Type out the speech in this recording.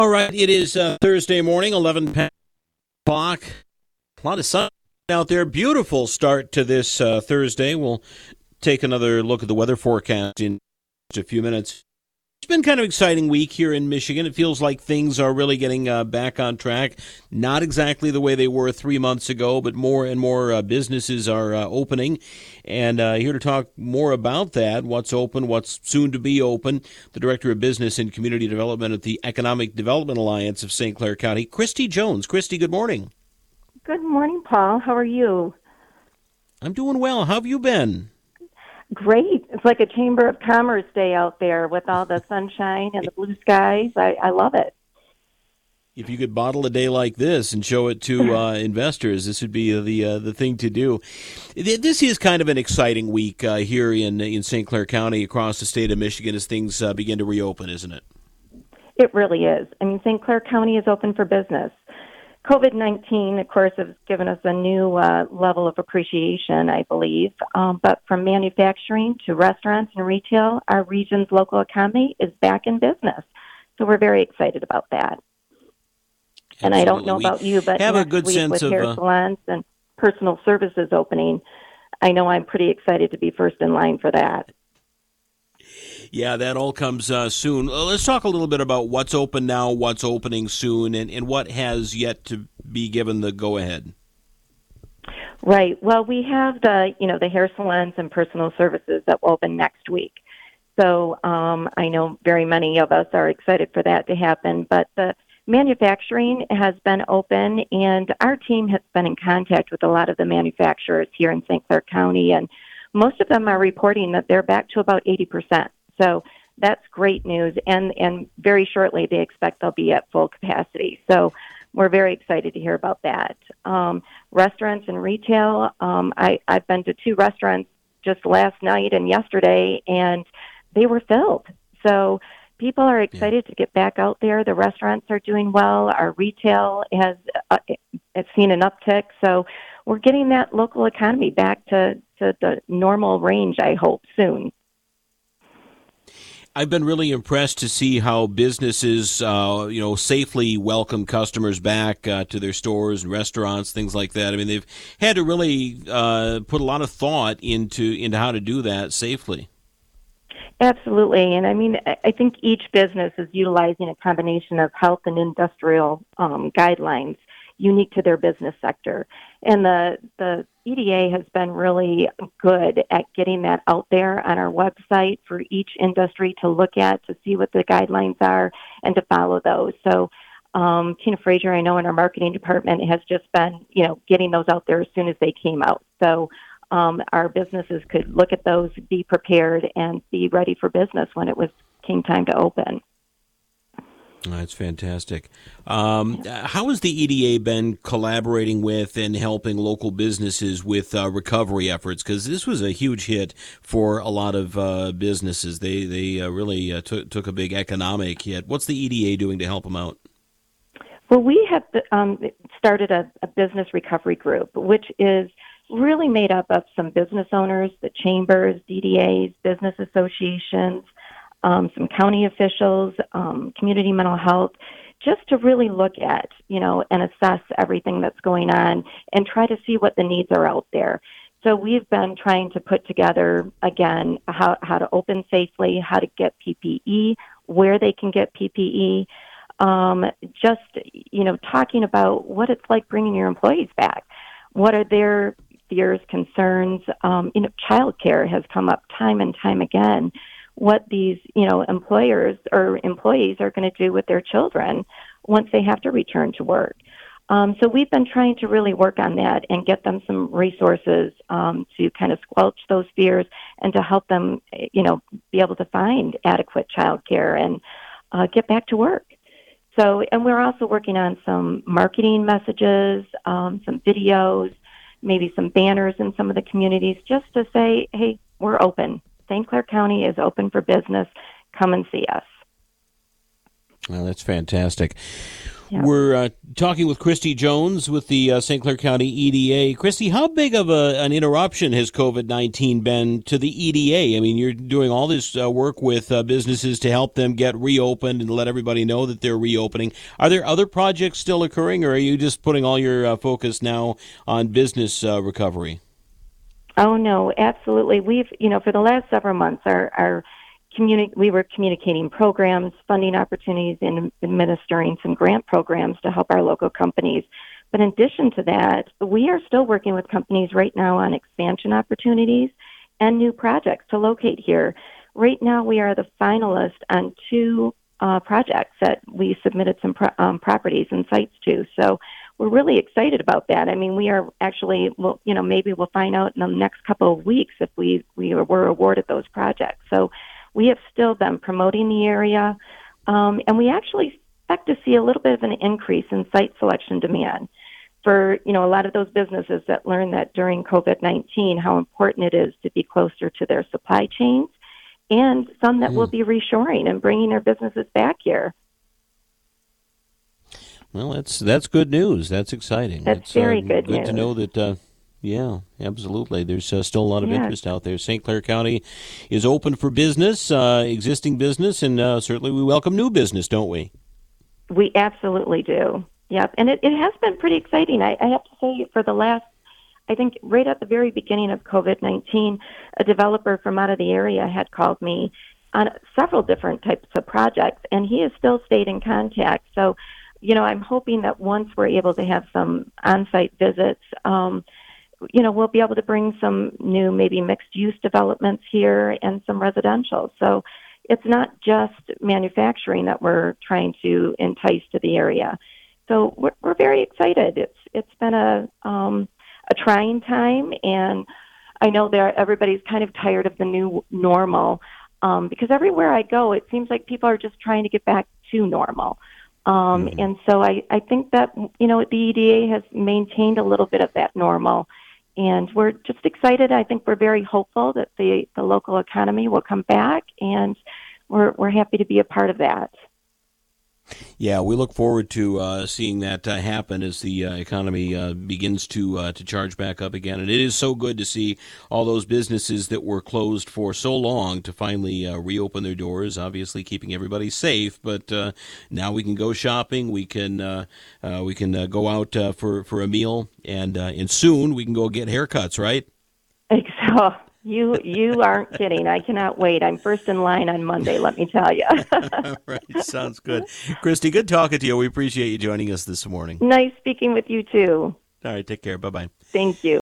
All right, it is Thursday morning, 11 o'clock. A lot of sun out there. Beautiful start to this Thursday. We'll take another look at the weather forecast in just a few minutes. It's been kind of an exciting week here in Michigan. It feels like things are really getting back on track. Not exactly the way they were 3 months ago, but more and more businesses are opening. And here to talk more about that, what's open, what's soon to be open, the Director of Business and Community Development at the Economic Development Alliance of St. Clair County, Christy Jones. Christy, good morning. Good morning, Paul. How are you? I'm doing well. How have you been? Great. It's like a Chamber of Commerce day out there with all the sunshine and the blue skies. I love it. If you could bottle a day like this and show it to investors, this would be the thing to do. This is kind of an exciting week here in St. Clair County across the state of Michigan as things begin to reopen, isn't it? It really is. I mean, St. Clair County is open for business. COVID-19, of course, has given us a new level of appreciation, I believe. But from manufacturing to restaurants and retail, our region's local economy is back in business. So we're very excited about that. Absolutely. And I don't know about you, but have next a good week sense with of hair salons and personal services opening, I know I'm pretty excited to be first in line for that. Yeah, that all comes soon. Let's talk a little bit about what's open now, what's opening soon, and what has yet to be given the go-ahead. Right. Well, we have the hair salons and personal services that will open next week. So I know very many of us are excited for that to happen. But the manufacturing has been open, and our team has been in contact with a lot of the manufacturers here in St. Clair County, and most of them are reporting that they're back to about 80%. So that's great news, and very shortly they expect they'll be at full capacity. So we're very excited to hear about that. Restaurants and retail, I've been to 2 restaurants just last night and yesterday, and they were filled. So people are excited to get back out there. The restaurants are doing well. Our retail has seen an uptick. So we're getting that local economy back to the normal range, I hope, soon. I've been really impressed to see how businesses, safely welcome customers back to their stores and restaurants, things like that. I mean, they've had to really put a lot of thought into how to do that safely. Absolutely. And I mean, I think each business is utilizing a combination of health and industrial guidelines unique to their business sector. And the EDA has been really good at getting that out there on our website for each industry to look at, to see what the guidelines are, and to follow those. So Tina Frazier, I know in our marketing department, has just been, getting those out there as soon as they came out. So our businesses could look at those, be prepared, and be ready for business when came time to open. That's fantastic. How has the EDA been collaborating with and helping local businesses with recovery efforts? Because this was a huge hit for a lot of businesses. They really took a big economic hit. What's the EDA doing to help them out? Well, we have started a business recovery group, which is really made up of some business owners, the chambers, DDAs, business associations, some county officials, community mental health, just to really look at, and assess everything that's going on and try to see what the needs are out there. So we've been trying to put together, again, how to open safely, how to get PPE, where they can get PPE, talking about what it's like bringing your employees back. What are their fears, concerns? Childcare has come up time and time again. What these, employers or employees are going to do with their children once they have to return to work. So we've been trying to really work on that and get them some resources to kind of squelch those fears and to help them, be able to find adequate childcare and get back to work. So, and we're also working on some marketing messages, some videos, maybe some banners in some of the communities, just to say, hey, we're open. St. Clair County is open for business. Come and see us. Well, that's fantastic. Yeah. We're talking with Christy Jones with the St. Clair County EDA. Christy, how big of an interruption has COVID-19 been to the EDA? I mean, you're doing all this work with businesses to help them get reopened and let everybody know that they're reopening. Are there other projects still occurring, or are you just putting all your focus now on business recovery? Oh, no, absolutely. We've, for the last several months, we were communicating programs, funding opportunities, and administering some grant programs to help our local companies. But in addition to that, we are still working with companies right now on expansion opportunities and new projects to locate here. Right now, we are the finalist on two projects that we submitted some properties and sites to. So we're really excited about that. I mean, we are actually, maybe we'll find out in the next couple of weeks if we were awarded those projects. So we have still been promoting the area, and we actually expect to see a little bit of an increase in site selection demand for, a lot of those businesses that learned that during COVID-19 how important it is to be closer to their supply chains, and some that will be reshoring and bringing their businesses back here. Well, that's good news. That's exciting. That's very good news. Good to know that. Yeah, absolutely. There's still a lot of interest out there. St. Clair County is open for business, existing business, and certainly we welcome new business, don't we? We absolutely do. Yep, and it has been pretty exciting. I have to say, for the last, I think right at the very beginning of COVID-19, a developer from out of the area had called me on several different types of projects, and he has still stayed in contact. So, I'm hoping that once we're able to have some on-site visits, we'll be able to bring some new, maybe mixed-use developments here and some residential. So it's not just manufacturing that we're trying to entice to the area. So we're very excited. It's been a trying time, and I know everybody's kind of tired of the new normal because everywhere I go, it seems like people are just trying to get back to normal. And so I think that, the EDA has maintained a little bit of that normal. And we're just excited. I think we're very hopeful that the local economy will come back, and we're happy to be a part of that. Yeah, we look forward to seeing that happen as the economy begins to charge back up again. And it is so good to see all those businesses that were closed for so long to finally reopen their doors, obviously keeping everybody safe. But now we can go shopping, we can go out for a meal, and soon we can go get haircuts, right? Exactly. You aren't kidding. I cannot wait. I'm first in line on Monday, let me tell you. Right. Sounds good. Christy, good talking to you. We appreciate you joining us this morning. Nice speaking with you, too. All right. Take care. Bye-bye. Thank you.